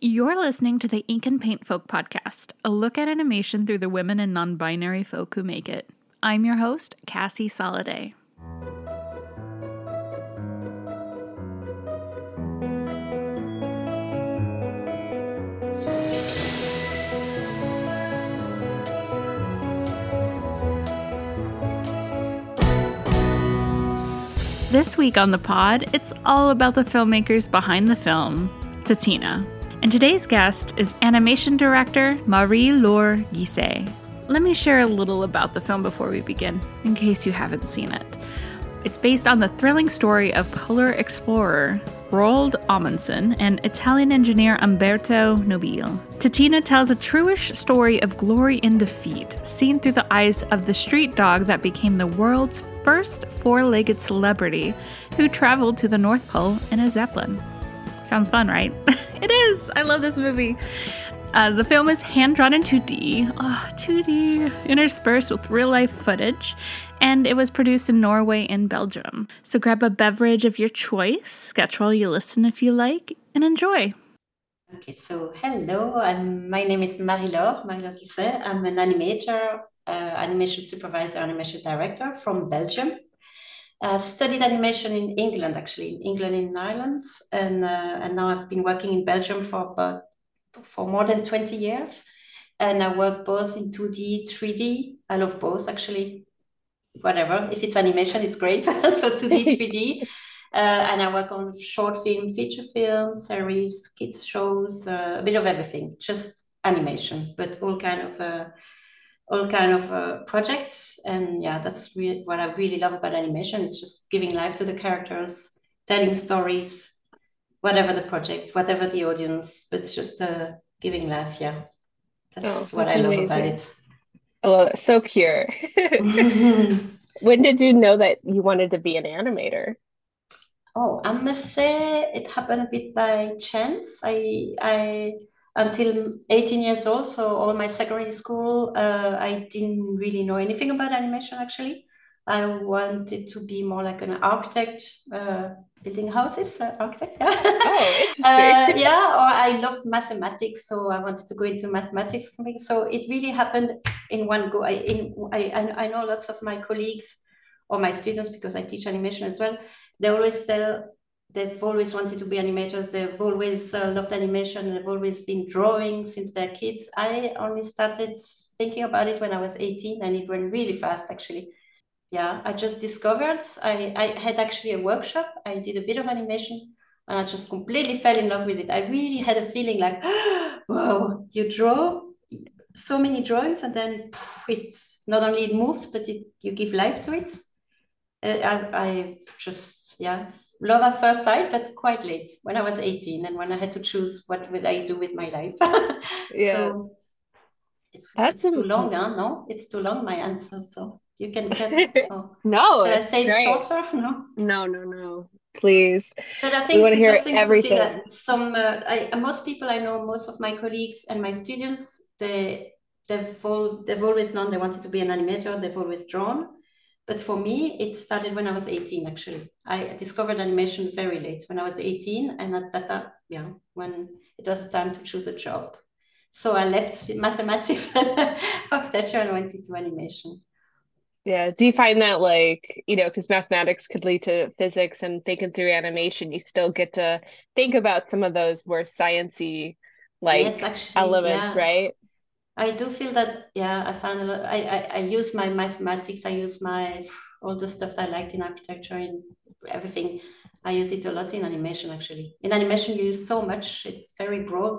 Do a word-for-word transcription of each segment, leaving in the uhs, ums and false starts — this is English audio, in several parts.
You're listening to the Ink and Paint Folk podcast, a look at animation through the women and non-binary folk who make it. I'm your host, Cassie Soliday. This week on the pod, it's all about the filmmakers behind the film, Tatina. And today's guest is animation director Marie-Laure Guisset. Let me share a little about the film before we begin, in case you haven't seen it. It's based on the thrilling story of polar explorer Roald Amundsen and Italian engineer Umberto Nobile. Tatina tells a truish story of glory and defeat, seen through the eyes of the street dog that became the world's first four-legged celebrity who traveled to the North Pole in a Zeppelin. Sounds fun, right? It is! I love this movie. Uh, the film is hand-drawn in two D, oh, two D, interspersed with real-life footage, and it was produced in Norway and Belgium. So grab a beverage of your choice, sketch while you listen if you like, and enjoy. Okay, so hello, I'm, my name is Marie-Laure, Marie-Laure Guisset. I'm an animator, uh, animation supervisor, animation director from Belgium. Uh, studied animation in England, actually, in England and in Ireland, and, uh, and now I've been working in Belgium for about for more than twenty years, and I work both in two D, three D. I love both, actually. Whatever, if it's animation, it's great. So two D, three D, uh, and I work on short film, feature film, series, kids shows, uh, a bit of everything, just animation, but all kind of uh, all kind of uh, projects. And yeah, that's really what I really love about animation. It's just giving life to the characters, telling stories, whatever the project, whatever the audience, but it's just uh, giving life. Yeah, that's oh, what that's I love amazing. about it. I love it. So pure. When did you know that you wanted to be an animator? Oh, I must say it happened a bit by chance. I, I until eighteen years old, so all my secondary school, uh, I didn't really know anything about animation, actually. I wanted to be more like an architect, uh, building houses, uh, architect. Yeah. Oh, interesting. uh, yeah, or I loved mathematics, so I wanted to go into mathematics or something. So it really happened in one go. I, in, I, I know lots of my colleagues or my students, because I teach animation as well. They always tell they've always wanted to be animators. They've always uh, loved animation. They've always been drawing since they're kids. I only started thinking about it when I was eighteen, and it went really fast, actually. Yeah, I just discovered, I, I had actually a workshop. I did a bit of animation, and I just completely fell in love with it. I really had a feeling like, wow, you draw so many drawings, and then poof, it not only it moves, but it you give life to it. I, I just, yeah, love at first sight, but quite late, when I was eighteen, and when I had to choose what would I do with my life. Yeah, So it's that's it's too am- long, huh? No, it's too long, my answer. So you can cut. Oh, No, shall I it's say it great. shorter? No. No, no, no. Please. But I We think want it's to hear interesting to see everything. that some, uh, I, most people I know, most of my colleagues and my students, they, they've, all, they've always known they wanted to be an animator. They've always drawn. But for me, it started when I was eighteen, actually. I discovered animation very late, when I was eighteen. And at that time, yeah, when it was time to choose a job. So I left mathematics and architecture and went into animation. Yeah. Do you find that, like, you know, because mathematics could lead to physics, and thinking through animation, you still get to think about some of those more sciencey, Yes, like, actually, elements, yeah. right? I do feel that, yeah, I found a lot. I, I, I use my mathematics. I use my all the stuff that I liked in architecture and everything. I use it a lot in animation, actually. In animation, you use so much. It's very broad.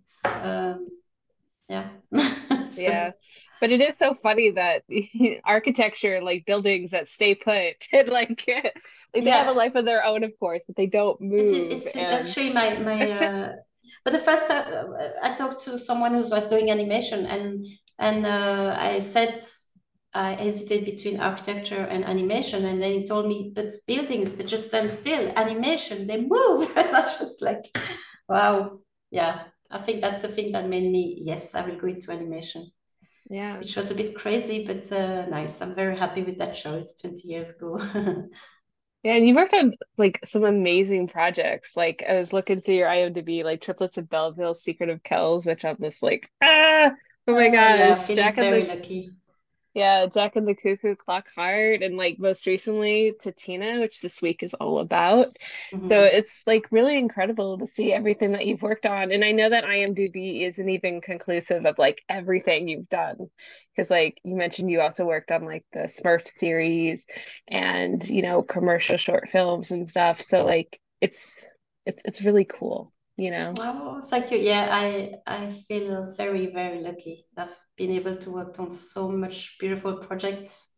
Um, yeah. Yeah. So, But it is so funny that architecture, like buildings that stay put, and like like they have a yeah, life of their own, of course, but they don't it, move. it's And actually my my. Uh, but the first time uh, I talked to someone who was doing animation, and and uh, I said I hesitated between architecture and animation, and then he told me, "But buildings, they just stand still. Animation, they move." And I was just like, "Wow, yeah." I think that's the thing that made me, yes, I will go into animation, yeah, which was a bit crazy, but uh, nice. I'm very happy with that choice twenty years ago. Yeah, and you've worked on like some amazing projects. Like I was looking through your IMDb, like Triplets of Belleville, Secret of Kells, which I'm just like, ah, oh my Oh yeah, I gosh, feel Jack and very the lucky. yeah, Jack and the Cuckoo Clock Heart, and like most recently Tatina, which this week is all about. So Mhm. it's like really incredible to see everything that you've worked on. And I know that IMDb isn't even conclusive of like everything you've done. Because like you mentioned, you also worked on like the Smurf series and, you know, commercial short films and stuff. So like it's it's it's really cool, you know? Oh, thank you. Yeah, I I feel very, very lucky. I've been able to work on so much beautiful projects.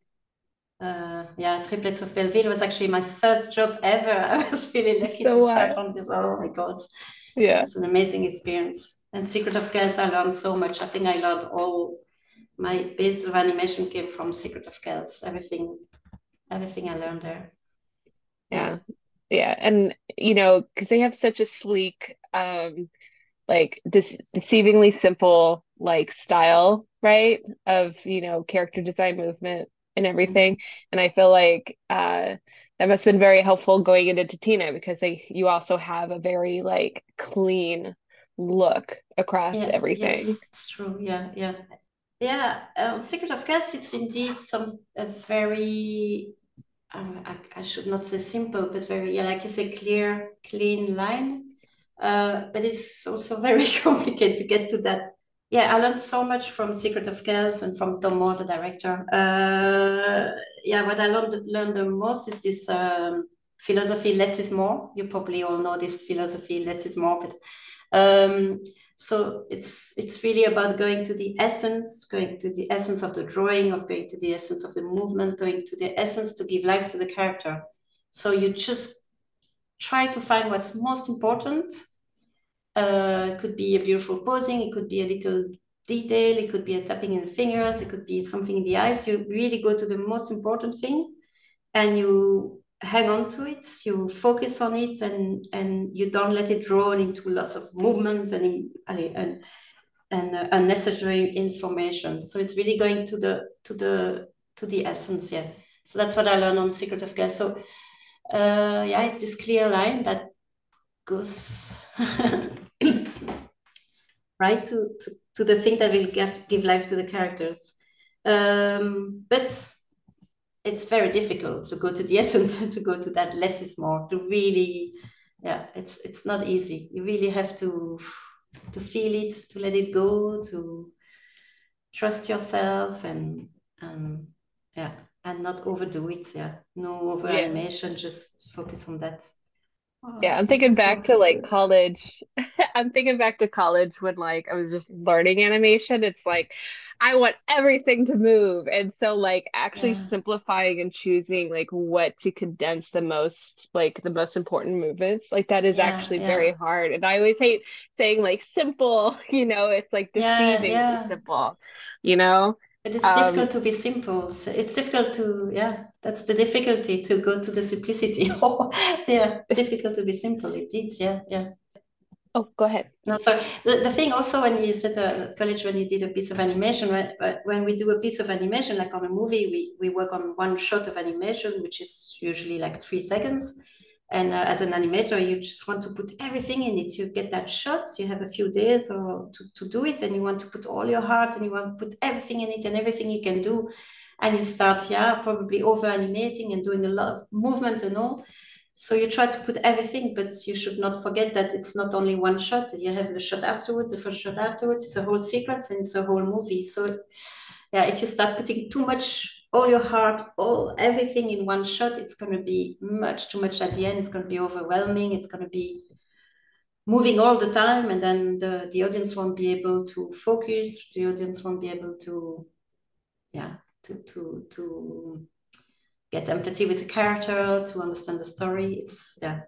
Uh, yeah, Triplets of Belleville was actually my first job ever. I was really lucky to So start wild. on this. Oh my God, it Yeah. was an amazing experience. And Secret of Kells, I learned so much. I think I learned all my base of animation came from Secret of Kells. Everything, everything I learned there. Yeah. Yeah. Yeah. And you know, because they have such a sleek um like de deceivingly simple like style, right? Of, you know, character design, movement and Mhm. everything. And I feel like uh that must have been very helpful going into Tatina because they you also have a very like clean look across Yeah. everything. Yes, it's true. Yeah. Yeah. Yeah. Um, Secret of Kells, it's indeed some a very um, I, I should not say simple, but very, yeah, like you say, clear, clean line. Uh, but it's also very complicated to get to that. Yeah, I learned so much from Secret of Kells and from Tom Moore, the director. Uh, yeah, what I learned, learned the most is this um, philosophy, less is more. You probably all know this philosophy, less is more, but um, so it's it's really about going to the essence, going to the essence of the drawing, of going to the essence of the movement, going to the essence to give life to the character. So you just try to find what's most important. Uh, it could be a beautiful posing, it could be a little detail, it could be a tapping in the fingers, it could be something in the eyes. You really go to the most important thing and you hang on to it, you focus on it, and and you don't let it drawn into lots of movements and and and uh, unnecessary information. So it's really going to the to the to the essence. Yeah. So that's what I learned on Secret of Gas. So uh, yeah, it's this clear line that goes right to, to to the thing that will give, give life to the characters. Um, but it's very difficult to go to the essence and to go to that less is more, to really, yeah, it's it's not easy. You really have to to feel it, to let it go, to trust yourself, and and yeah, and not overdo it. Yeah, no over Yeah. animation, just focus on that. Oh, Yeah, I'm it thinking back sounds to so like good. college. I'm thinking back to college when like I was just learning animation. It's like I want everything to move. And so like actually Yeah, simplifying and choosing like what to condense the most, like the most important movements, like that is yeah, actually very yeah, hard. And I always hate saying like simple, you know, it's like yeah, deceivingly yeah. simple, you know? But it's Um, difficult to be simple. So it's difficult to, yeah, that's the difficulty, to go to the simplicity. Oh, yeah, difficult to be simple. Indeed, yeah, yeah. oh, go ahead. No, sorry. The, the thing also, when you said uh, at college, when you did a piece of animation, when, uh, when we do a piece of animation, like on a movie, we, we work on one shot of animation, which is usually like three seconds. And uh, as an animator, you just want to put everything in it. You get that shot, you have a few days or to, to do it, and you want to put all your heart and you want to put everything in it and everything you can do. And you start, yeah, probably over animating and doing a lot of movement and all. So you try to put everything, but you should not forget that it's not only one shot. You have the shot afterwards, the first shot afterwards. It's a whole sequence and it's a whole movie. So yeah, if you start putting too much, all your heart, all everything in one shot, it's going to be much too much at the end. It's going to be overwhelming. It's going to be moving all the time, and then the the audience won't be able to focus. The audience won't be able to, yeah, to to to get empathy with the character, to understand the story. It's yeah.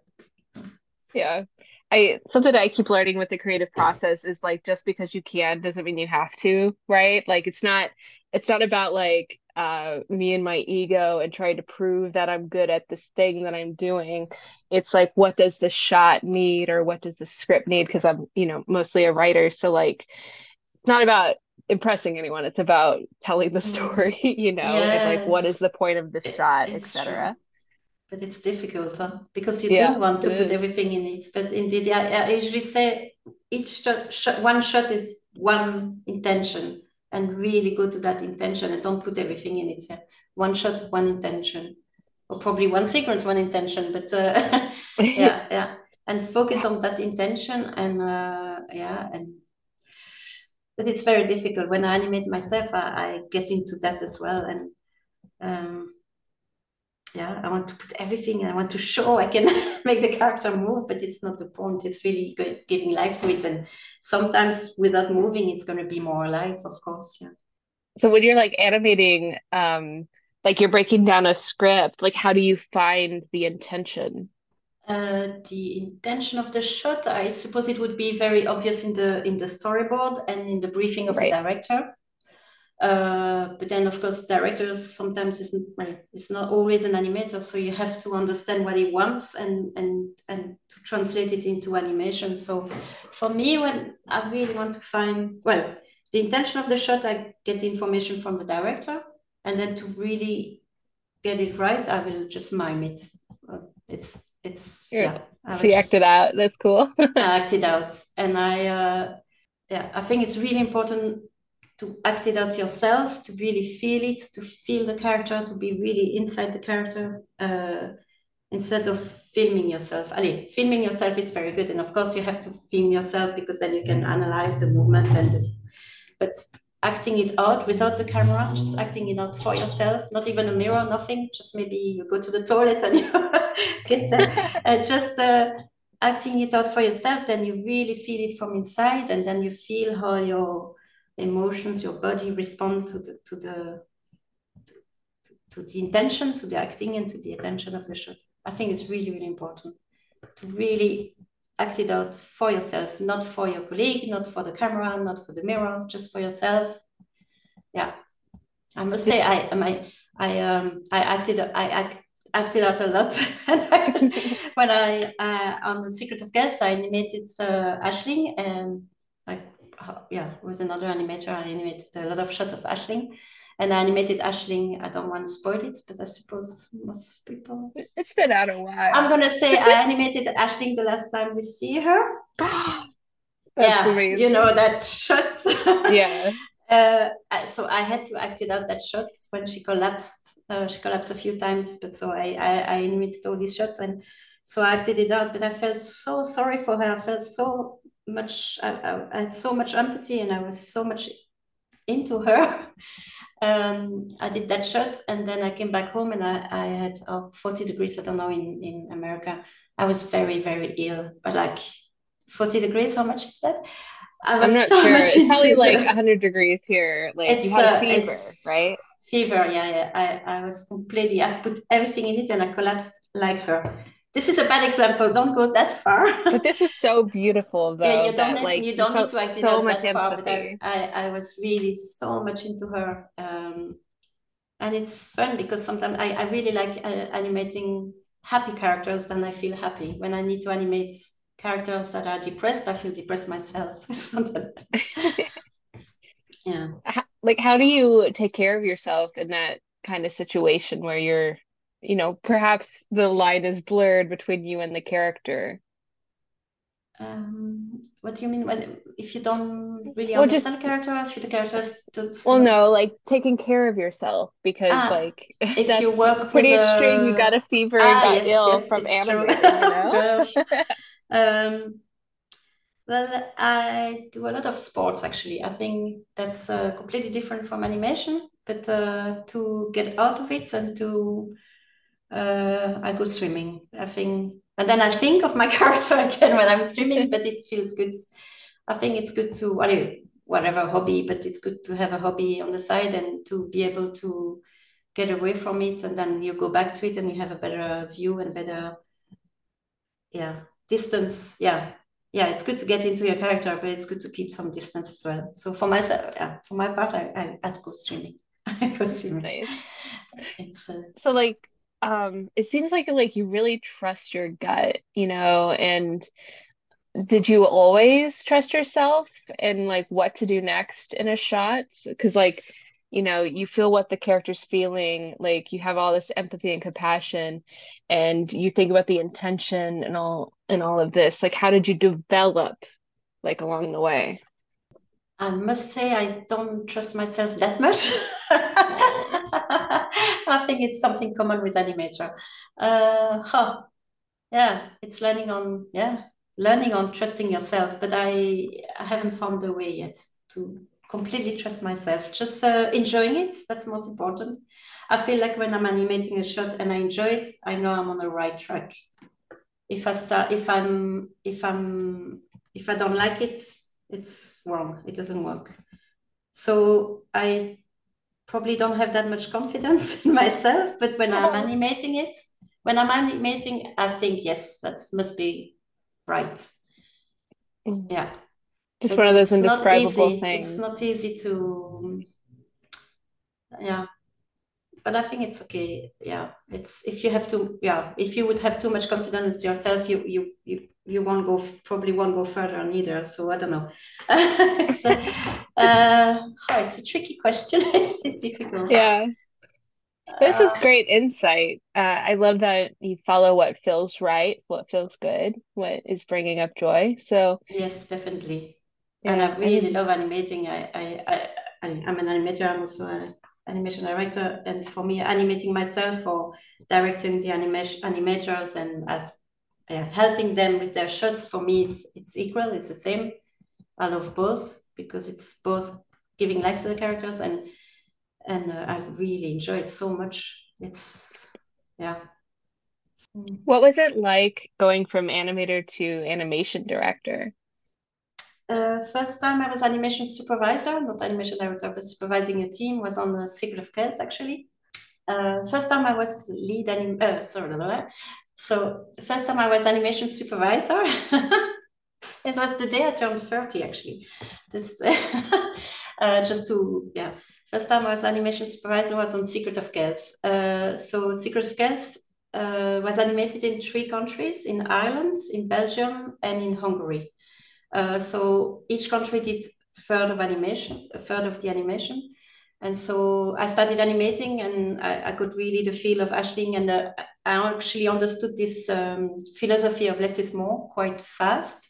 Yeah. I something I keep learning with the creative process is like just because you can doesn't mean you have to, right? Like it's not it's not about like uh me and my ego and trying to prove that I'm good at this thing that I'm doing. It's like what does the shot need or what does the script need? Because I'm, you know, mostly a writer. So like it's not about impressing anyone. It's about telling the Mm. story, you know, and like Yeah, what is the it's point of this it, shot, it's true. et cetera. but it's difficult, huh? Because you Yeah, do want it to put is. everything in it. But indeed, I, I usually say each shot, shot, one shot is one intention, and really go to that intention and don't put everything in it. Yeah? One shot, one intention, or probably one sequence, one intention. But uh, yeah, yeah, and focus on that intention, and uh, yeah, and but it's very difficult when I animate myself. I, I get into that as well, and um, yeah, I want to put everything. I want to show I can make the character move, but it's not the point. It's really good, giving life to it, and sometimes without moving, it's going to be more alive, of course. Yeah. So when you're like animating, um, like you're breaking down a script, like how do you find the intention? Uh, the intention of the shot, I suppose it would be very obvious in the in the storyboard and in the briefing of the Right. director. Uh, but then, of course, directors sometimes isn't well, it's not always an animator, so you have to understand what he wants and and and to translate it into animation. So, for me, when I really want to find well, the intention of the shot, I get the information from the director, and then to really get it right, I will just mime it. Uh, It's it's Good. yeah, I So will you act it just out. That's cool. act it out, and I uh, yeah, I think it's really important to act it out yourself, to really feel it, to feel the character, to be really inside the character, uh, instead of filming yourself. Allez, filming yourself is very good, and of course you have to film yourself because then you can analyze the movement and the, but acting it out without the camera, just acting it out for yourself, not even a mirror, nothing, just maybe you go to the toilet and you get uh, uh, just uh, acting it out for yourself, then you really feel it from inside, and then you feel how your emotions, your body respond to the to the to, to the intention, to the acting, and to the attention of the shot. I think it's really, really important to really act it out for yourself, not for your colleague, not for the camera, not for the mirror, just for yourself. Yeah, I must say, I my I um I acted I act, acted out a lot when I uh, on the Secret of Gas I animated uh, Ashling, and I uh, yeah with another animator I animated a lot of shots of Ashling, and I animated Ashling. I don't want to spoil it, but I suppose most people. It's been out a I'm while. gonna say I animated Ashling the last time we see her. That's Yeah, you know amazing. that shot. Yeah. uh, so I had to act it out that shots when she collapsed. Uh, she collapsed a few times, but so I, I I animated all these shots, and so I acted it out. But I felt so sorry for her. I felt so much. I, I, I had so much empathy, and I was so much into her. Um, I did that shot, and then I came back home, and I, I had uh, forty degrees. I don't know in in America. I was very very ill, but like forty degrees. How much is that? I I'm was not so sure. much It's into probably like it. one hundred degrees here. Like you It's had a uh, fever, it's right? fever. Yeah, yeah. I, I was completely. I've put everything in it, and I collapsed like her. This is a bad example. Don't go that far. But this is so beautiful Yeah, though you don't that need like you you don't need felt to act it so out much that far. But I empathy. I, I was really so much into her, um, and it's fun because sometimes I, I really like uh, animating happy characters. Then I feel happy when I need to animate characters that are depressed. I feel depressed myself. So sometimes, yeah. H- Like how do you take care of yourself in that kind of situation where you're, you know, perhaps the line is blurred between you and the character? Um, what do you mean when if you don't really Well, just understand the character, if the character is just well, not no, like taking care of yourself because ah like if you that's work with pretty extreme. You got a a fever and ah got yes ill yes from it's true. animating, you know? Well, um, well I do a lot of sports actually. I think that's uh, completely different from animation, but uh, to get out of it and to uh, I go swimming. I think, and then I think of my character again when I'm swimming, but it feels good. I think it's good to well, whatever hobby, but it's good to have a hobby on the side and to be able to get away from it, and then you go back to it and you have a better view and better, yeah, distance. Yeah, yeah, it's good to get into your character, but it's good to keep some distance as well. So for myself, yeah, for my part, I, I I'd go swimming. I go swimming. Nice. It's uh, So like um it seems like like you really trust your gut, you know, and did you always trust yourself and like what to do next in a shot? Because like you know, you feel what the character's feeling, like you have all this empathy and compassion, and you think about the intention and all and all of this. Like, how did you develop like along the way? I must say I don't trust myself that much. Oh. I think it's something common with animator. Uh, huh. Yeah, it's learning on yeah, learning on trusting yourself. But I I haven't found the way yet to completely trust myself. Just uh, enjoying it. That's most important. I feel like when I'm animating a shot and I enjoy it, I know I'm on the right track. If I start, if I'm, if I'm, if I don't like it, it's wrong. It doesn't work. So I probably don't have that much confidence in myself. But when I'm animating it, when I'm animating, I think yes, that must be right. Yeah, Just one but of those it's not indescribable easy. It's things. not easy to, yeah. But I think it's okay. Yeah, it's if you have to, yeah, if you would have too much confidence in yourself, you you you you won't go probably won't go further neither. So I don't know. it's a, uh, oh, it's a tricky question. It's difficult. Yeah. This is Uh, great insight. Uh, I love that you follow what feels right, what feels good, what is bringing up joy. So, yes, definitely. And yeah, I I really think love animating. I I, I I- I'm an animator. I'm also an animation director, and for me, animating myself or directing the animation animators and as yeah, helping them with their shots, for me, it's it's equal. It's the same. I love both because it's both giving life to the characters and and uh, I've really enjoyed so much. It's yeah. what was it like going from animator to animation director? Uh, first time I was animation supervisor, not animation director, but supervising a team was on the Secret of Kells actually. Uh, first time I was lead anim uh, sorry, blah, blah, blah. So the first time I was animation supervisor, it was the day I turned thirty actually. This uh, just to yeah. First time I was animation supervisor was on Secret of Kells. Uh, so Secret of Kells uh, was animated in three countries: in Ireland, in Belgium, and in Hungary. Uh, so each country did a third of animation, a third of the animation. And so I started animating and I, I got really the feel of Ashling and uh, I actually understood this um, philosophy of less is more quite fast.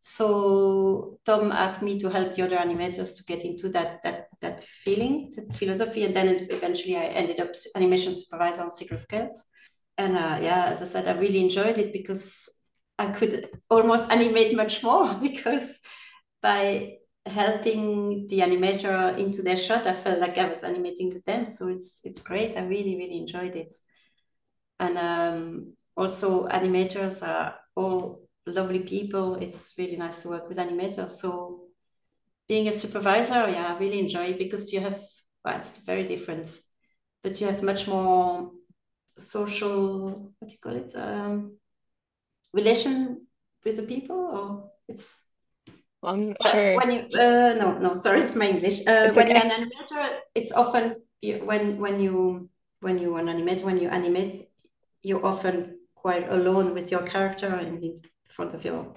So Tom asked me to help the other animators to get into that that that feeling, that philosophy, and then it, eventually I ended up animation supervisor on Secret of Chaos. And uh, yeah, as I said, I really enjoyed it because I could almost animate much more because by helping the animator into their shot, I felt like I was animating with them. So it's it's great. I really, really enjoyed it. And um, also animators are all lovely people. It's really nice to work with animators. So being a supervisor, yeah, I really enjoy it because you have, well, it's very different, but you have much more social, what do you call it? Um, relation with the people, or it's Well, I'm not uh, sure. when you uh, no no sorry, it's my English. Uh, It's when you're okay. an animator, it's often you, when when you when you are an animator when you animate, you're often quite alone with your character in front of your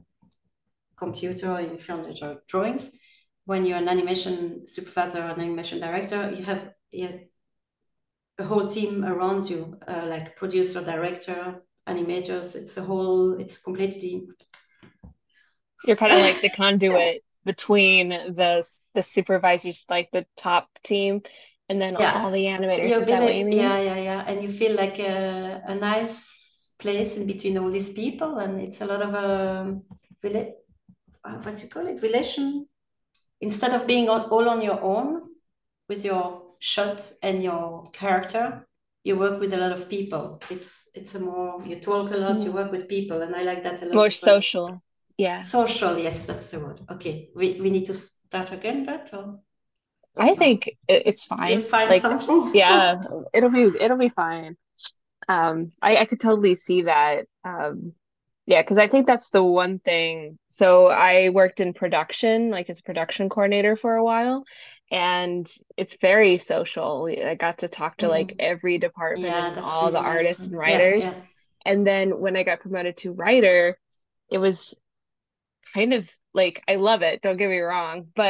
computer in front of your drawings. When you're an animation supervisor or an animation director, you have, you have a whole team around you, uh, like producer, director, animators. It's a whole. It's completely. You're kind of like the conduit between the the supervisors, like the top team, and then all Yeah, the animators. you're Is that what you busy. Yeah, mean? yeah, yeah. And you feel like a, a nice place in between all these people, and it's a lot of um, rela- uh, what do you call it? Relation. Instead of being all, all on your own with your shot and your character, you work with a lot of people. It's it's a more you talk a lot, you Mm. work with people, and I like that a lot More as well. social. Yeah. Social, yes, that's the word. Okay, we we need to start again, that or I no? think it, it's You'll fine. find Like, something. yeah, it'll be it'll be fine. Um, I, I could totally see that. Um, yeah, because I think that's the one thing. So I worked in production, like as a production coordinator for a while, and it's very social. I got to talk to like Mm. every department Yeah, and that's all the really nice. artists and Yeah, writers. yeah. And then when I got promoted to writer, it was kind of like I love it, don't get me wrong, but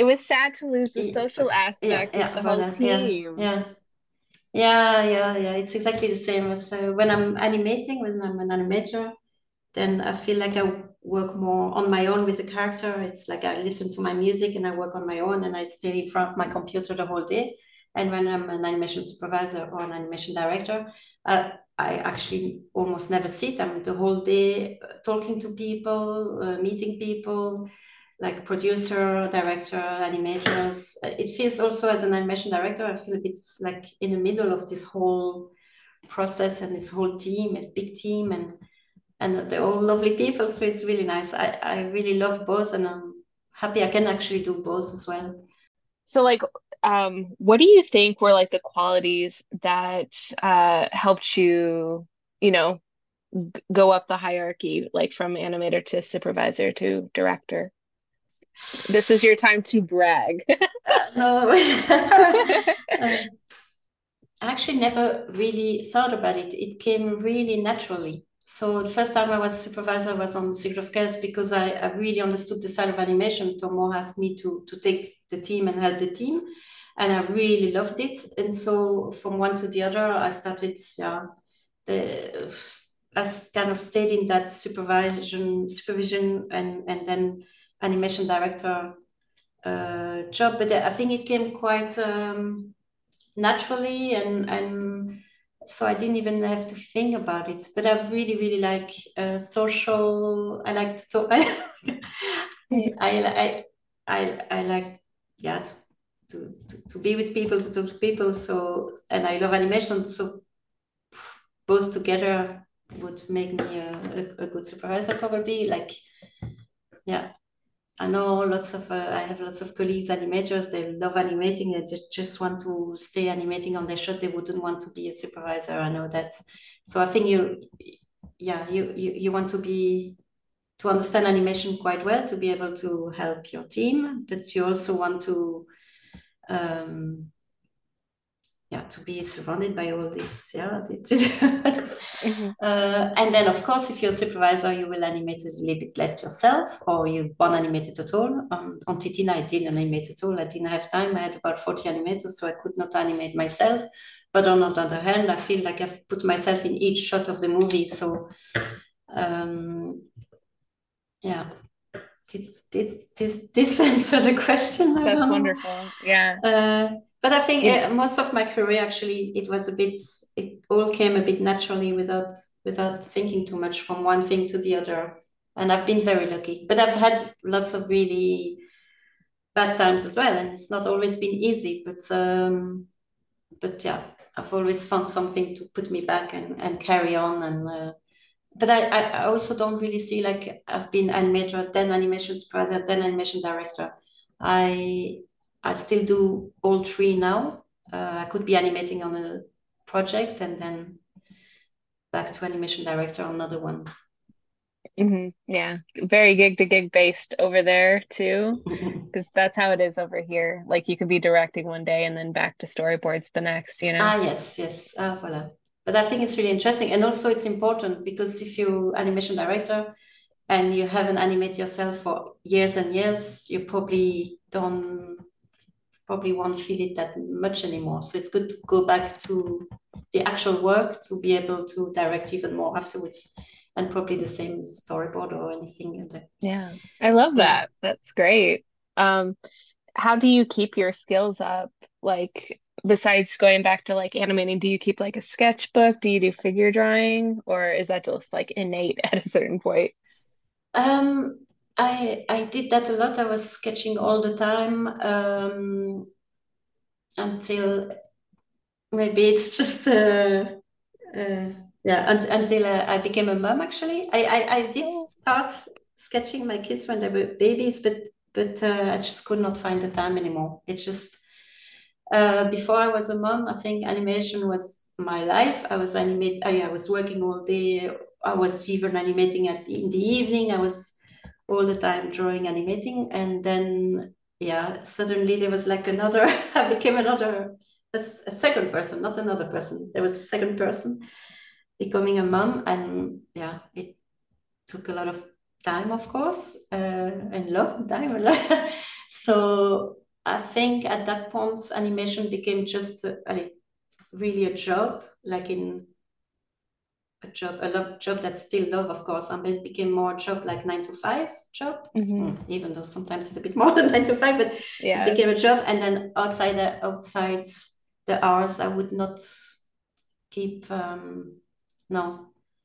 it was sad to lose the Y- social Yeah, aspect with yeah, the whole voilà, yeah, team. yeah. Yeah, yeah, yeah. It's exactly the same as uh, when I'm animating, when I'm an animator, then I feel like I work more on my own with the character. It's like I listen to my music and I work on my own and I stay in front of my computer the whole day. And when I'm an animation supervisor or an animation director, uh, I actually almost never sit. I'm the whole day uh, talking to people, uh, meeting people, like producer, director, animators. Uh, It feels also as an animation director, I feel it's like in the middle of this whole process and this whole team, a big team, and and they're all lovely people. So it's really nice. I, I really love both, and I'm happy I can actually do both as well. So like um what do you think were like the qualities that uh helped you, you know, g- go up the hierarchy like from animator to supervisor to director? This is your time to brag. Uh, no, uh, I actually never really thought about it. It came really naturally. So the first time I was supervisor was on Secret of Chaos because I, I really understood the side of animation. Tomo asked me to, to take the team and help the team. And I really loved it. And so from one to the other, I started, yeah, the, I kind of stayed in that supervision, supervision and, and then animation director uh, job. But I think it came quite um, naturally and and so I didn't even have to think about it. But I really, really like uh, social. I like to talk. I, I, I, I like, yeah, to, to, to be with people, to talk to people. So, and I love animation. So both together would make me a, a, a good supervisor, probably. Like, yeah. I know lots of, uh, I have lots of colleagues, animators, they love animating, they ju- just want to stay animating on their shot. They wouldn't want to be a supervisor. I know that. So I think you, yeah, you, you, you want to be, to understand animation quite well, to be able to help your team, but you also want to, um, yeah, to be surrounded by all this, yeah. Mhm. uh, and then, of course, if you're a supervisor, you will animate it a little bit less yourself, or you won't animate it at all. Um, on Titina, I didn't animate at all. I didn't have time. I had about forty animators, so I could not animate myself. But on the other hand, I feel like I've put myself in each shot of the movie. So, um, yeah, did, did this, this answer the question? I That's don't know. wonderful. Yeah. Uh, but I think You, uh, most of my career actually it was a bit it all came a bit naturally without without thinking too much from one thing to the other. And I've been very lucky. But I've had lots of really bad times as well, and it's not always been easy. But um, but yeah, I've always found something to put me back and, and carry on. And uh, but I, I also don't really see like I've been animator, then animation supervisor, then animation director. I I still do all three now. Uh, I could be animating on a project and then back to animation director on another one. mhm, yeah. Very gig to gig based over there too, because that's how it is over here. Like you could be directing one day and then back to storyboards the next, you know? Ah, yes, yes. Ah, voilà. But I think it's really interesting. And also it's important because if you animation director and you haven't animated yourself for years and years, you probably don't probably won't feel it that much anymore. So it's good to go back to the actual work to be able to direct even more afterwards. And probably the same storyboard or anything. And that. Yeah. I love Yeah. that. That's great. Um, how do you keep your skills up? Like, besides going back to like animating, do you keep like a sketchbook? Do you do figure drawing? Or is that just like innate at a certain point? Um, I I did that a lot. I was sketching all the time um, until maybe it's just uh, uh, yeah un- until uh, I became a mom. Actually, I, I I did Oh. start sketching my kids when they were babies, but but uh, I just could not find the time anymore. It's just uh, before I was a mom, I think animation was my life. I was animate. I, I was working all day. I was even animating at the, in the evening. I was all the time drawing, animating, and then yeah, suddenly there was like another. I became another a, s- a second person, not another person. There was a second person becoming a mom, and yeah, it took a lot of time, of course, uh, and love and time. So I think at that point, animation became just a, a, really a job, like in a job, a love job that's still love, of course, and it became more job like nine to five job, Mm-hmm. mm, even though sometimes it's a bit more than nine to five, but yeah. it became a job. And then outside the outside the hours, I would not keep um, no.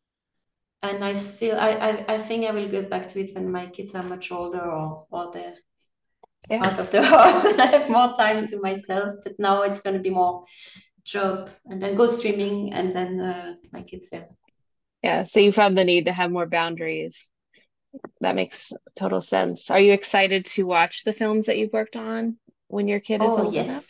And I still, I, I, I think I will get back to it when my kids are much older or or they're yeah. out of the house and I have more time to myself. But now it's going to be more job and then go streaming and then uh, my kids, yeah. Yeah, so you found the need to have more boundaries. That makes total sense. Are you excited to watch the films that you've worked on when your kid is oh, old yes. enough?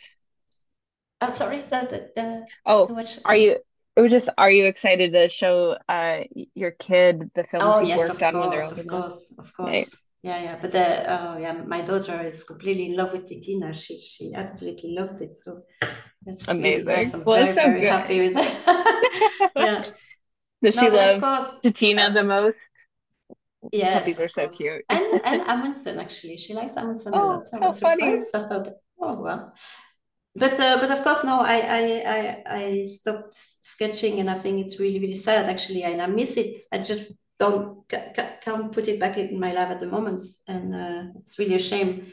Oh, sorry, the, the, the oh, to watch. Are you? It was just. Are you excited to show uh your kid the films Oh, you've yes, worked of on when they're course, old of enough? course, of course. Right. Yeah, yeah. But the oh, yeah, my daughter is completely in love with Titina. She she absolutely loves it. So that's Amazing. really nice. I'm well, very it's so very good. happy with that. yeah. Does No, she but love of course, Titina uh, the most? yes, Puppies of are so course. cute. And and Amundsen actually, she likes Amundsen a Oh, lot. I how was funny. surprised. I thought, oh well. But uh, but of course, no. I I I I stopped sketching, and I think it's really really sad actually, and I miss it. I just don't ca- ca- can't put it back in my life at the moment, and uh, it's really a shame.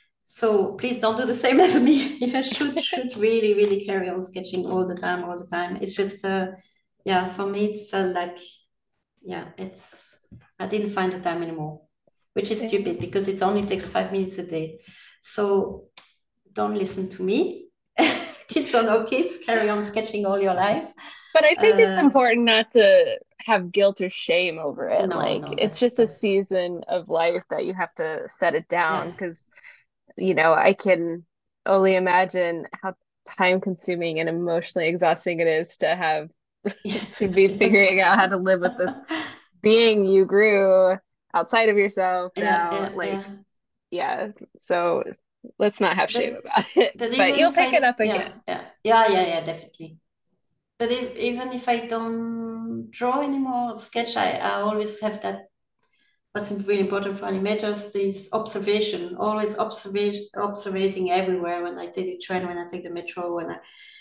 So please don't do the same as me. You should should really really carry on sketching all the time, all the time. It's just uh, yeah, for me it felt like yeah, it's I didn't find the time anymore, which is Yeah. stupid because it only takes five minutes a day. So don't listen to me. Kids or no kids, carry on sketching all your life. But I think it's Uh, important not to have guilt or shame over it. no, Like no, it's that's just a that's season of life that you have to set it down yeah. because, you know, I can only imagine how time consuming and emotionally exhausting it is to have Yeah. to be Yes. figuring out how to live with this being you grew outside of yourself Yeah, now. yeah, Like, yeah. yeah. So let's not have shame But about it. but But even you'll if pick it I up yeah, again. yeah, yeah, yeah, yeah, definitely. But if, even if I don't draw anymore, sketch, I, I always have that. What's really important for animators is observation. Always observation, observating everywhere. When I take the train, when I take the metro, when I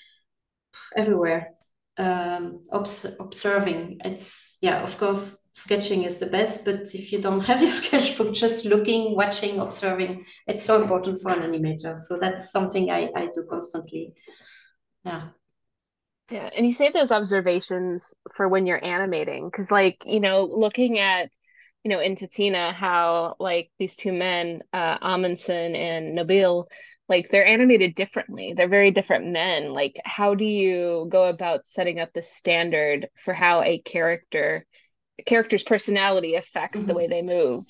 everywhere, um, obs- observing. It's yeah, of course, sketching is the best. But if you don't have your sketchbook, just looking, watching, observing, it's so important for an animator. So that's something I I do constantly. Yeah. Yeah, and you save those observations for when you're animating, because like, you know, looking at, you know, into Tina, how like these two men, uh, Amundsen and Nabil, like they're animated differently. They're very different men. Like, how do you go about setting up the standard for how a character, a character's personality affects the way they move?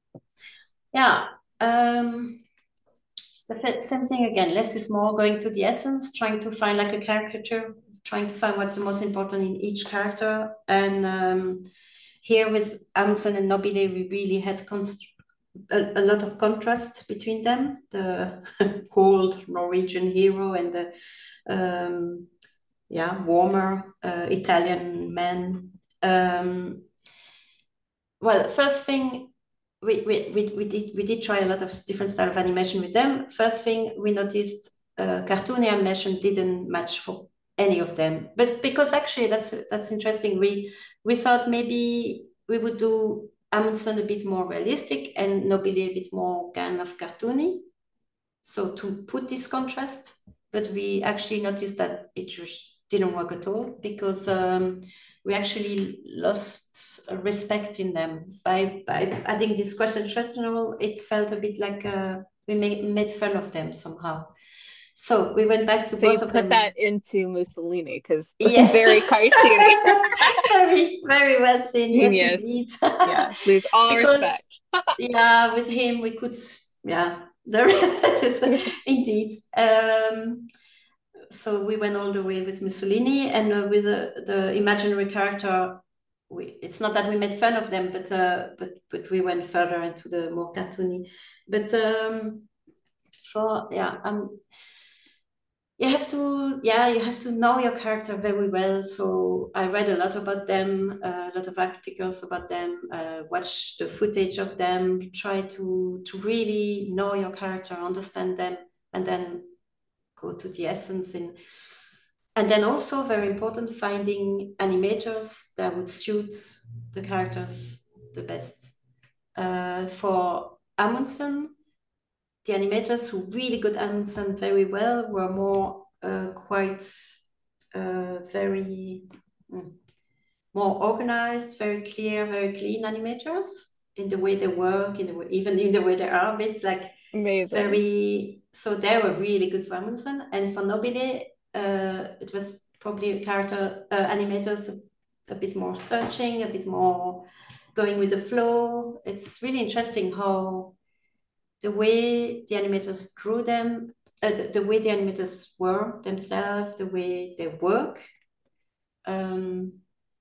Yeah. Um, it's the same thing again. Less is more, going to the essence, trying to find like a caricature, trying to find what's the most important in each character. And um, here with Amundsen and Nobile, we really had const- a, a lot of contrast between them. The cold Norwegian hero and the um, yeah warmer uh, Italian man. Um, well, first thing we, we, we, we did we did try a lot of different style of animation with them. First thing we noticed, uh, cartoon animation didn't match for any of them. But because actually that's that's interesting. We we thought maybe we would do Amundsen a bit more realistic and Nobile a bit more kind of cartoony. So to put this contrast, but we actually noticed that it just didn't work at all because um, we actually lost respect in them by by adding this question traditional. It felt a bit like uh, we made, made fun of them somehow. So we went back to So you both of put them. that into Mussolini because Yes, very cartoony. very very well seen. Yes, Genius. indeed. Yeah, lose all because respect. yeah, with him we could yeah. There is indeed. Um, so we went all the way with Mussolini and uh, with uh, the imaginary character. We, it's not that we made fun of them, but uh, but but we went further into the more cartoony. But um, for yeah, um, you have to, yeah, you have to know your character very well. So I read a lot about them, uh, a lot of articles about them, uh, watch the footage of them, try to to really know your character, understand them, and then go to the essence. In and then also very important, finding animators that would suit the characters the best. Uh, for Amundsen, the animators who really got Amundsen very well were more uh, quite uh, very mm, more organized, very clear, very clean animators in the way they work, in the way, even in the way they are a bit like Amazing. very. So they were really good for Amundsen, and for Nobile, uh, it was probably character uh, animators a, a bit more searching, a bit more going with the flow. It's really interesting how the way the animators drew them, uh, the, the way the animators were themselves, the way they work, um,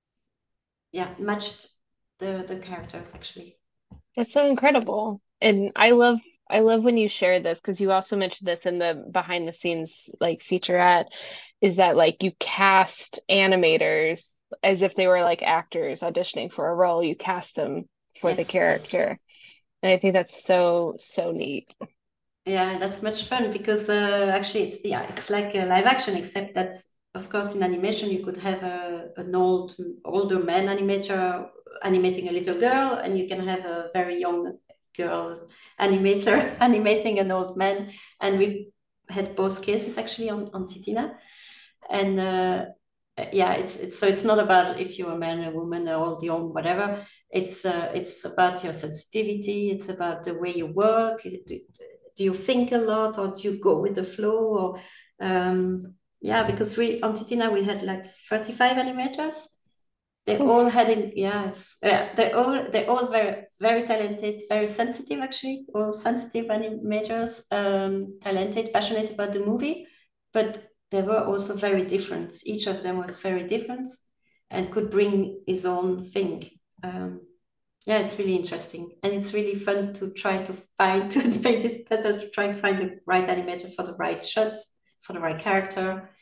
yeah, matched the the characters actually. That's so incredible. And I love I love when you share this because you also mentioned this in the behind the scenes like featurette, is that like you cast animators as if they were like actors auditioning for a role. You cast them for the Yes, yes. character. And I think that's so, so neat. Yeah, that's much fun because uh, actually it's yeah, it's like a live action, except that of course in animation you could have a, an old older man animator animating a little girl, and you can have a very young girl animator animating an old man. And we had both cases actually on, on Titina. And uh, yeah, it's it's so it's not about if you're a man, a woman, or old, young, whatever. It's uh, it's about your sensitivity. It's about the way you work. Do, do you think a lot, or do you go with the flow? Or um, yeah, because we on Titina we had like thirty-five animators. They all Oof. had in yeah, it's yeah, they all they all very very talented, very sensitive actually, all sensitive animators, um, talented, passionate about the movie, but they were also very different. Each of them was very different and could bring his own thing. Um, yeah, it's really interesting, and it's really fun to try to find to make this puzzle, to try to find the right animator for the right shots, for the right character.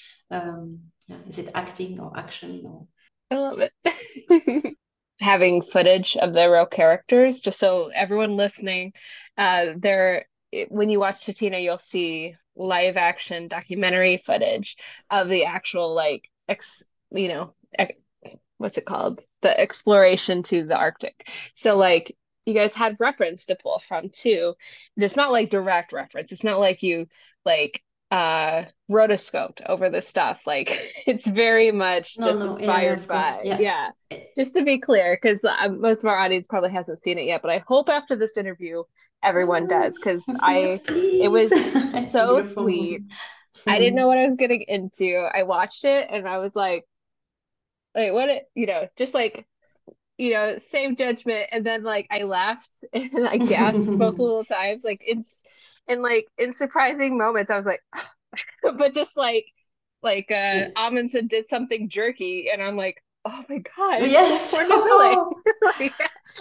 Um, yeah, is it acting or action or I love it. Having footage of the real characters, just so everyone listening, uh, there when you watch Tatina, you'll see live action documentary footage of the actual like ex, you know, ex, what's it called? The exploration to the Arctic. So like you guys had reference to pull from too. And it's not like direct reference. It's not like you like uh rotoscoped over the stuff. Like it's very much no, just no, yeah, yeah, inspired of course, by, yeah. yeah. Just to be clear, because uh, most of our audience probably hasn't seen it yet, but I hope after this interview everyone Oh, does, because yes, I it please. was It's a so beautiful movie. sweet. I didn't know what I was getting into. I watched it and I was like, like what it, you know, just like, you know, same judgment. And then like I laughed and I gasped both little times, like in in like in surprising moments. I was like, but just like like uh Yeah. Amundsen did something jerky, and I'm like, oh my God, Yes. poor Nabile. Oh, Like,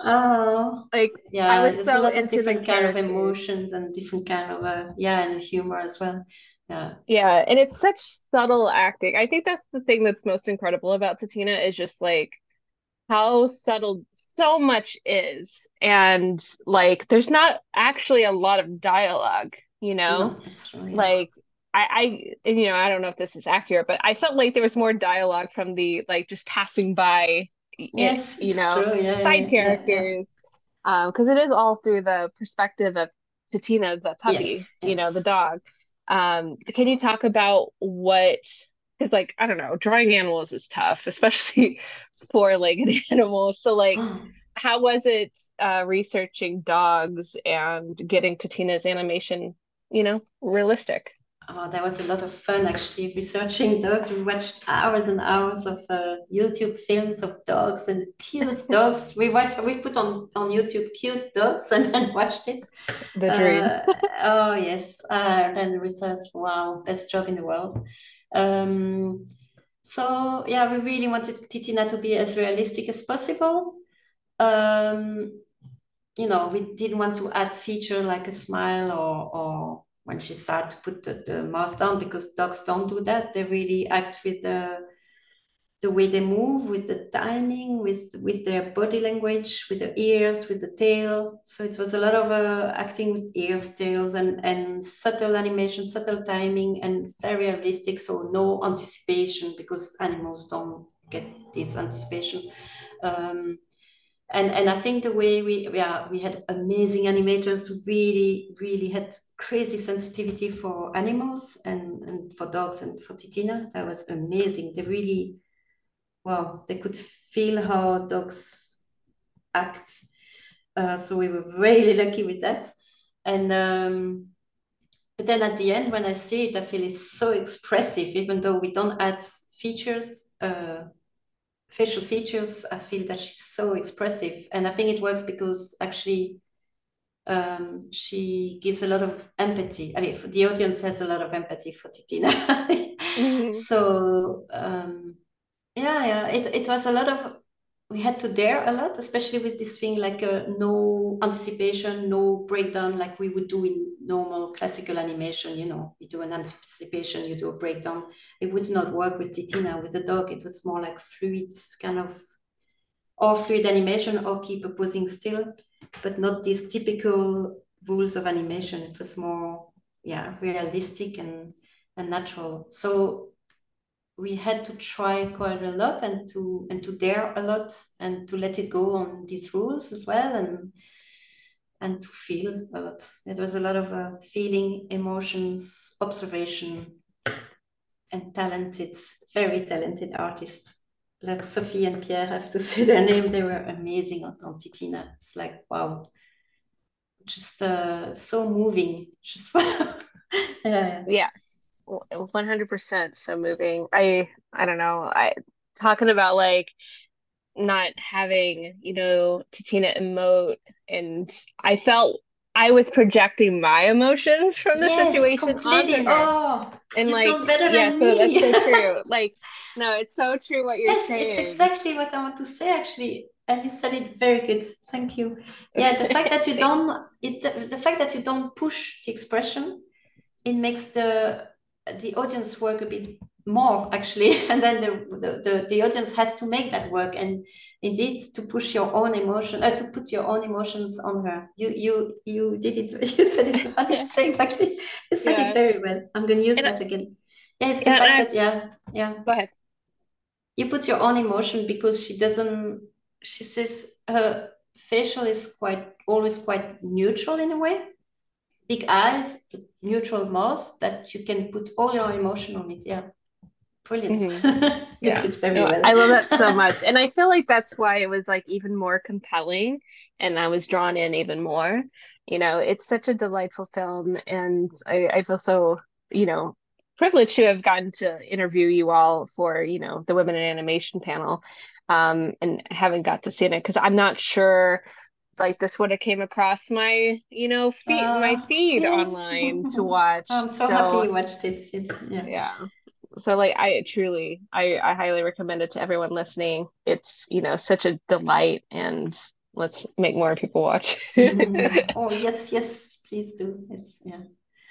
oh. like I Yeah, was there's a so lot of into the different kind of characters. emotions and different kind of uh, yeah, and the humor as well. Yeah. Yeah, and it's such subtle acting. I think that's the thing that's most incredible about Tatina is just like how subtle so much is. And like there's not actually a lot of dialogue, you know? No, that's true. Yeah. Like I, I and, you know, I don't know if this is accurate, but I felt like there was more dialogue from the like just passing by it, Yes, you it's know, true. Yeah, side yeah, yeah, yeah. characters. Um, because it is all through the perspective of Tatina, the puppy, Yes, you know, the yes. dog. Um, can you talk about what, because like I don't know, drawing animals is tough, especially four-legged animals. So like how was it uh researching dogs and getting Tina's animation, you know, realistic? Oh, that was a lot of fun actually researching those. We watched hours and hours of uh, YouTube films of dogs and cute dogs. We watched, we put on on YouTube cute dogs and then watched it. The dream. Uh, oh yes, uh, then we thought, wow, best job in the world. Um, so yeah, we really wanted Titina to be as realistic as possible. Um, you know, we didn't want to add feature like a smile or or when she started to put the, the mask down, because dogs don't do that. They really act with the the way they move, with the timing, with with their body language, with the ears, with the tail. So it was a lot of uh, acting with ears, tails, and and subtle animation, subtle timing, and very realistic. So no anticipation, because animals don't get this anticipation. Um, and and I think the way we yeah we had amazing animators who really really had crazy sensitivity for animals, and and for dogs and for Titina. That was amazing. They really, wow, they could feel how dogs act. Uh, so we were really lucky with that. And um, but then at the end, when I see it, I feel it's so expressive, even though we don't add features, uh, facial features. I feel that she's so expressive. And I think it works because actually um, she gives a lot of empathy. I mean, the audience has a lot of empathy for Titina. Mhm. So um, yeah, yeah, it, it was a lot of, we had to dare a lot, especially with this thing like uh, no anticipation, no breakdown like we would do in normal classical animation. You know, you do an anticipation, you do a breakdown. It would not work with Titina. With the dog, it was more like fluid, kind of, or fluid animation, or keep a posing still, but not these typical rules of animation. It was more, yeah, realistic and, and natural. So we had to try quite a lot, and to and to dare a lot, and to let it go on these rules as well, and and to feel a lot. It was a lot of uh, feeling, emotions, observation, and talented, very talented artists. Like Sophie and Pierre, I have to say their name. They were amazing on, on Titina. It's like, wow, just uh, so moving. Just yeah, yeah. Yeah, one hundred percent so moving. I I don't know. I talking about like not having, you know, Titina emote, and I felt I was projecting my emotions from the Yes, situation onto completely. her. Oh, And you like, told better yeah, than so that's me. so true. Like, no, it's so true what you're Yes, it's saying. exactly what I want to say, actually. And you said it very good. Thank you. Yeah, the fact that you don't it the fact that you don't push the expression, it makes the the audience work a bit more, actually. And then the the, the, the audience has to make that work, and indeed to push your own emotion, uh, to put your own emotions on her. You you you did it. You said it. How did you say exactly? You said it Yeah. very well. I'm going to use And that again. Yeah, it's the yeah, and fact I that, yeah, yeah, go ahead. you put your own emotion, because she doesn't, she says her facial is quite always quite neutral in a way. Big eyes, neutral mouth, that you can put all your emotion on it. Yeah, brilliant. Hmm. You Yeah. did very No, well. I love that so much. And I feel like that's why it was like even more compelling and I was drawn in even more. You know, it's such a delightful film and I, I feel so, you know, privileged to have gotten to interview you all for, you know, the Women in Animation panel. Um, and haven't got to see it because I'm not sure like this would have came across my, you know, feed my Uh, feed yes. online to watch. I'm so happy So you watched it. It's, yeah. yeah. So like I truly I I highly recommend it to everyone listening. It's, you know, such a delight and let's make more people watch. Oh, yes, yes, please do. It's, yeah.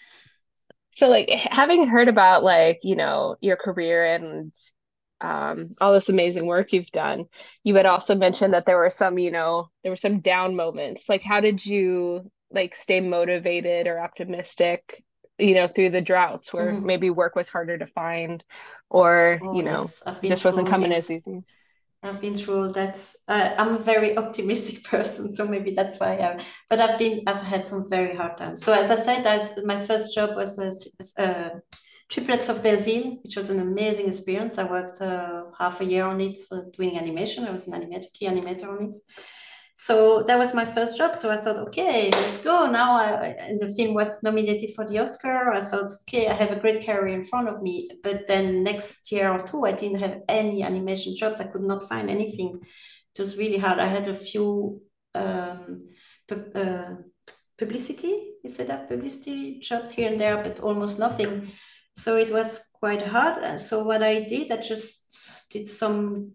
So like having heard about like, you know, your career and um all this amazing work you've done, you had also mentioned that there were some, you know, there were some down moments. Like how did you like stay motivated or optimistic, you know, through the droughts where Mhm. maybe work was harder to find or, Oh, you know, yes, I've it been just through wasn't all coming as this. easy? I've been through all that. Uh, I'm a very optimistic person, so maybe that's why. I, but I've been, I've had some very hard times. So as I said, I was, my first job was a, uh, Triplets of Belleville, which was an amazing experience. I worked uh, half a year on it, uh, doing animation. I was an animator, key animator on it. So that was my first job. So I thought, okay, let's go. Now, I, and the film was nominated for the Oscar. I thought, okay, I have a great career in front of me. But then next year or two, I didn't have any animation jobs. I could not find anything. It was really hard. I had a few um, pu- uh, publicity, you said that, publicity jobs here and there, but almost nothing. So it was quite hard. Uh, So what I did, I just did some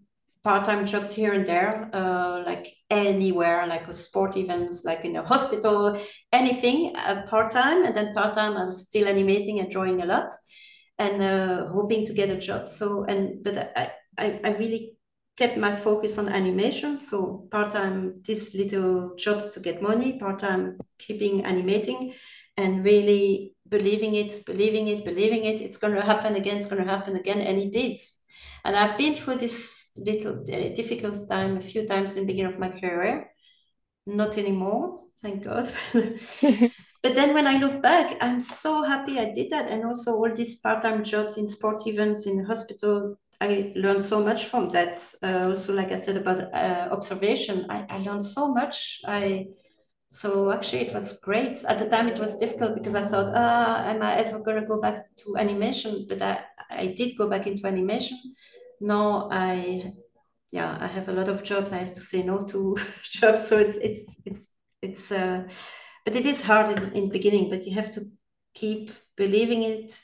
part-time jobs here and there, uh, like anywhere, like a sport events, like in a hospital, anything, uh, part-time. And then part-time, I was still animating and drawing a lot and uh, hoping to get a job. So, and, but I, I, I really kept my focus on animation. So part-time, these little jobs to get money, part-time keeping animating and really believing it, believing it, believing it. It's going to happen again. It's going to happen again. And it did. And I've been through this little uh, difficult time a few times in the beginning of my career. Not anymore, thank God. But then when I look back, I'm so happy I did that. And also all these part-time jobs in sport events, in the hospital, I learned so much from that. Uh, also, like I said about uh, observation, I, I learned so much. I so actually it was great. At the time it was difficult because I thought, ah, am I ever going to go back to animation? But I, I did go back into animation. Now I, yeah, I have a lot of jobs. I have to say no to jobs. So it's, it's, it's, it's, uh, but it is hard in, in the beginning, but you have to keep believing it,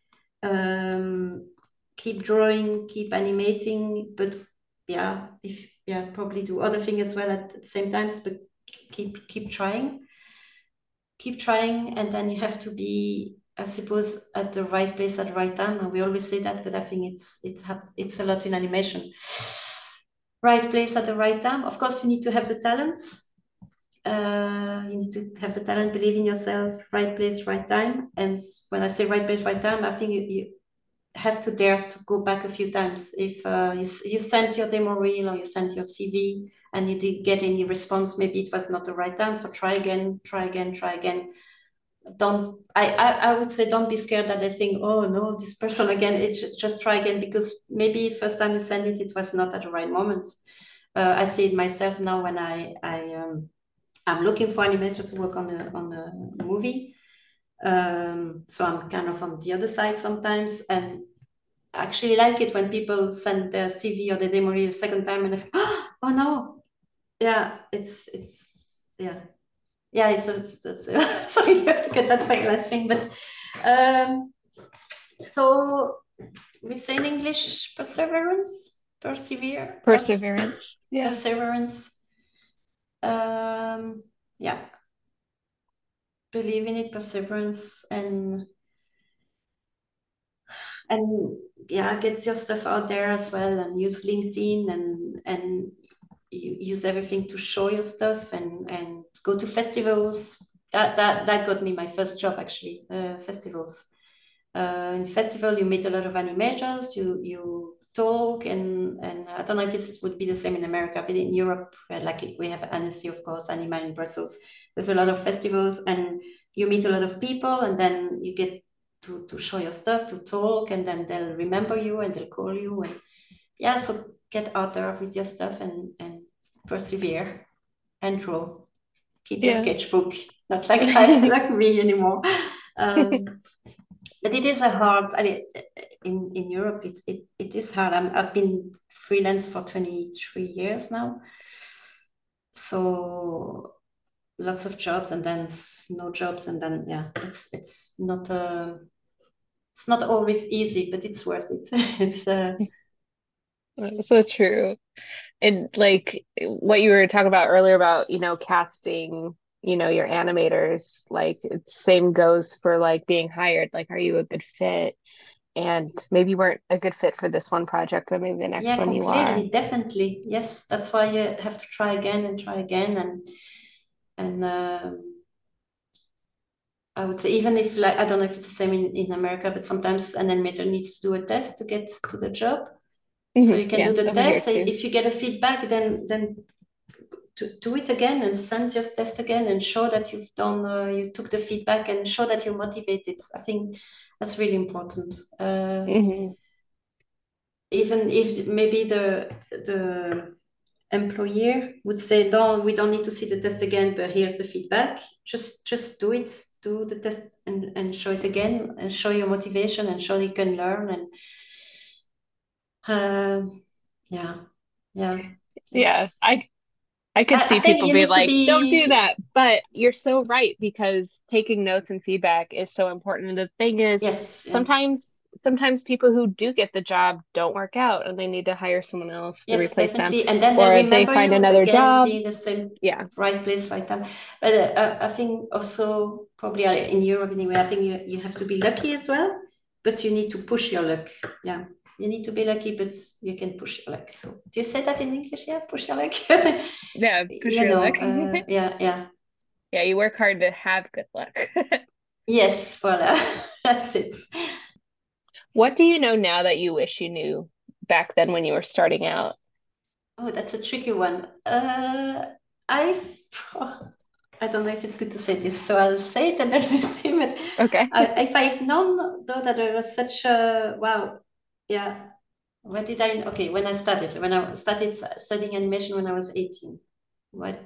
um, keep drawing, keep animating, but yeah, if, yeah, probably do other things as well at, at the same times, but keep keep trying keep trying and then you have to be, I suppose, at the right place at the right time. And we always say that, but I think it's it's it's a lot in animation. Right place at the right time. Of course you need to have the talents, uh, you need to have the talent, believe in yourself, right place right time. And when I say right place right time, I think you, you have to dare to go back a few times. If uh, you, you sent your demo reel or you sent your C V and you didn't get any response, maybe it was not the right time. So try again, try again, try again. Don't, I, I, I would say don't be scared that they think, oh no, this person again, it's just try again, because maybe first time you send it, it was not at the right moment. Uh, I see it myself now when I, I um, I'm looking for animator to work on the, on the movie. Um, so I'm kind of on the other side sometimes, and I actually like it when people send their C V or the demo reel a second time and I think, oh no, yeah, it's it's yeah, yeah, it's, it's, it's uh, sorry, you have to get that back last thing, but um, so we say in English perseverance, persevere, perseverance, pers- yeah, perseverance, um, yeah, believe in it, perseverance, and and yeah, get your stuff out there as well, and use LinkedIn and and use everything to show your stuff, and and go to festivals. That that that got me my first job actually. Uh, festivals. Uh, in festival, you meet a lot of animators. You you talk, and and I don't know if it would be the same in America, but in Europe, like we have Annecy, of course, Anima in Brussels. There's a lot of festivals, and you meet a lot of people, and then you get to, to show your stuff, to talk, and then they'll remember you and they'll call you. And yeah, so get out there with your stuff and, and persevere and draw. Keep your yeah. sketchbook, not like I, like me anymore. Um, but it is a hard, I mean, in, in Europe, it's, it, it is hard. I'm, I've been freelance for twenty-three years now. So lots of jobs and then no jobs. And then, yeah, it's, it's not a, it's not always easy, but it's worth it. It's uh, So true. And like what you were talking about earlier about, you know, casting, you know, your animators, like it same goes for like being hired. Like, are you a good fit? And maybe you weren't a good fit for this one project, but maybe the next yeah, one you are. completely, definitely. Yes, that's why you have to try again and try again. And and um, I would say even if like I don't know if it's the same in, in America, but sometimes an animator needs to do a test to get to the job. So Mhm. you can do Yes, the over here test. too. If you get a feedback, then then to do it again and send your test again and show that you've done, uh, you took the feedback and show that you're motivated. I think that's really important. Uh, Hmm. even if maybe the the employer would say, no, we don't need to see the test again, but here's the feedback. Just just do it, do the test and, and show it again and show your motivation and show you can learn. And uh, yeah, yeah. Yeah, It's I I could I, I see think people you be need to like, don't do be that. But you're so right because taking notes and feedback is so important. And the thing is, yes, yeah. sometimes sometimes people who do get the job don't work out and they need to hire someone else to Yes, replace definitely. them. And then or they they remember find you another again, job. being the same Yeah. right place, right time. But uh, I think also probably in Europe anyway, I think you, you have to be lucky as well, but you need to push your luck. Yeah. You need to be lucky, but you can push your luck. So do you say that in English? Yeah, push your luck. Yeah, push you your know, luck. uh, yeah, yeah. Yeah, you work hard to have good luck. Yes, voila. That's it. What do you know now that you wish you knew back then when you were starting out? Oh, that's a tricky one. Uh, I I don't know if it's good to say this, so I'll say it and then you say it. Okay. I, if I've known though that there was such a wow, yeah. What did I? Okay, when I started, when I started studying animation when I was eighteen. What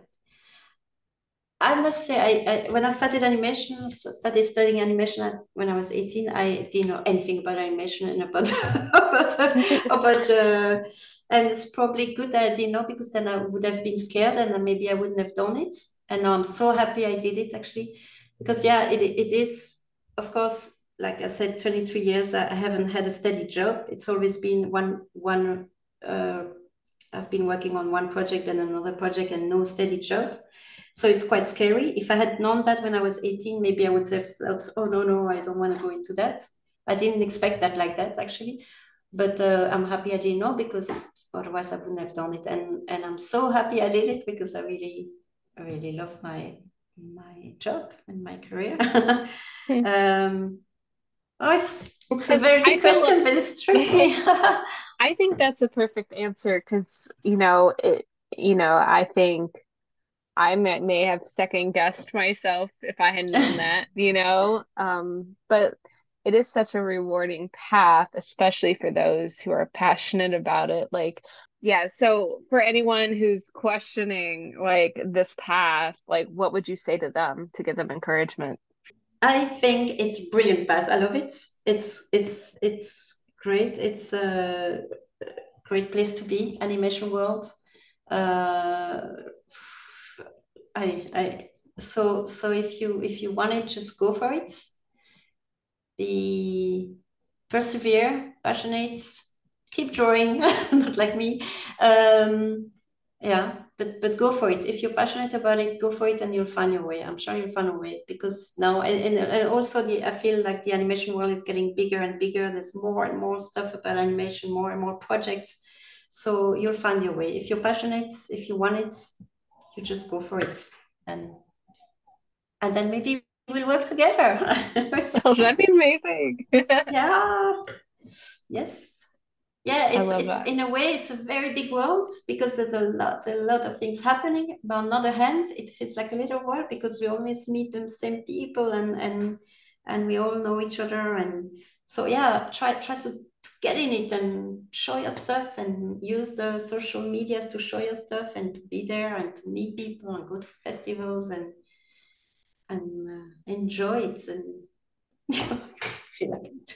I must say, I, I when I started animation, started studying animation when I was eighteen, I didn't know anything about animation and about about about the, and it's probably good that I didn't know, because then I would have been scared and then maybe I wouldn't have done it. And now I'm so happy I did it, actually, because yeah, it it is, of course, like I said, twenty-three years I haven't had a steady job. It's always been one one. Uh, I've been working on one project and another project and no steady job. So it's quite scary. If I had known that when I was eighteen, maybe I would have thought, oh, no, no, I don't want to go into that. I didn't expect that like that, actually. But uh, I'm happy I didn't know, because otherwise I wouldn't have done it. And and I'm so happy I did it, because I really, I really love my my job and my career. um, oh, it's, it's a very good question, like, but it's tricky. I think that's a perfect answer, because, you know, it, you know, I think I may, may have second guessed myself if I had known that, you know, um, but it is such a rewarding path, especially for those who are passionate about it. Like, yeah. So for anyone who's questioning like this path, like what would you say to them to give them encouragement? I think it's brilliant path. I love it. It's it's it's great. It's a great place to be, animation world. Uh, I I so so if you if you want it, just go for it. Be persevere, passionate, keep drawing, not like me. Um, yeah, but but go for it. If you're passionate about it, go for it, and you'll find your way. I'm sure you'll find a way, because now and, and, and also the I feel like the animation world is getting bigger and bigger. There's more and more stuff about animation, more and more projects. So you'll find your way. If you're passionate, if you want it, you just go for it, and and then maybe we'll work together. Oh, that'd be amazing. Yeah. Yes. Yeah, it's, it's that. in a way it's a very big world, because there's a lot a lot of things happening. But on the other hand, it feels like a little world, because we always meet the same people, and and and we all know each other. And so yeah, try try to, to get in it and show your stuff, and use the social medias to show your stuff, and to be there and to meet people and go to festivals and and uh, enjoy it. And I feel like it.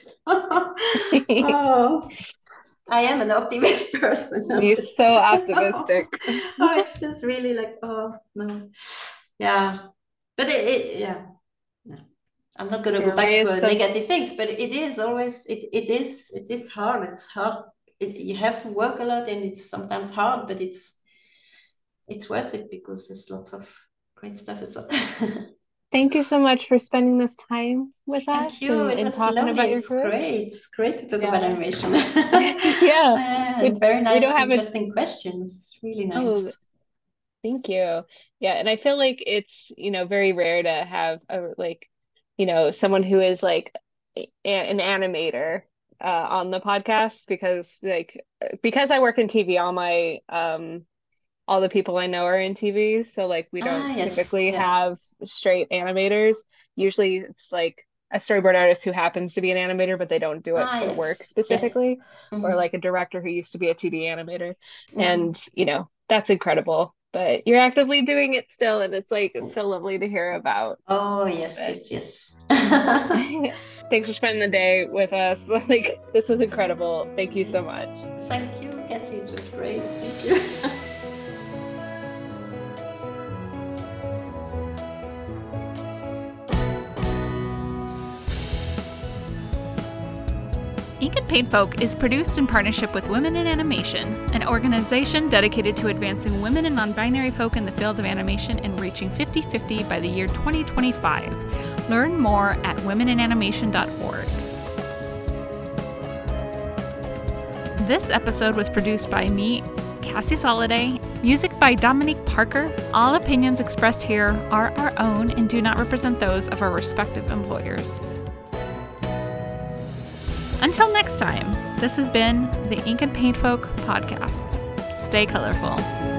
Oh. I am an optimist person. You're so optimistic. Oh, it feels really like, oh, no. Yeah. But it, it yeah. No. I'm not going to go back to uh, negative things, but it is always, it, it is, it is hard. It's hard. It, you have to work a lot, and it's sometimes hard, but it's, it's worth it, because there's lots of great stuff as well. Thank you so much for spending this time with Thank us you. and, it and was talking lovely. about your it's career. Great. It's great to talk yeah. about animation. Yeah. And very nice, interesting a... questions. Really nice. Oh, thank you. Yeah, and I feel like it's, you know, very rare to have a like, you know, someone who is like a, an animator uh, on the podcast, because like because I work in T V, all my um all the people I know are in T V, so like we don't ah, yes. typically yeah. have straight animators. Usually it's like a storyboard artist who happens to be an animator, but they don't do it ah, for yes. work specifically, yeah. mm-hmm. or like a director who used to be a two D animator. Mm-hmm. And you know, that's incredible. But you're actively doing it still, and it's like so lovely to hear about. Oh, yes, but... yes, yes. Thanks for spending the day with us. Like, this was incredible. Thank you so much. Thank you, Cassie. It was great. Thank you. Ink and Paint Folk is produced in partnership with Women in Animation, an organization dedicated to advancing women and non-binary folk in the field of animation and reaching fifty-fifty by the year twenty twenty-five. Learn more at women in animation dot org. This episode was produced by me, Cassie Soliday. Music by Dominique Parker. All opinions expressed here are our own and do not represent those of our respective employers. Until next time, this has been the Ink and Paint Folk podcast. Stay colorful.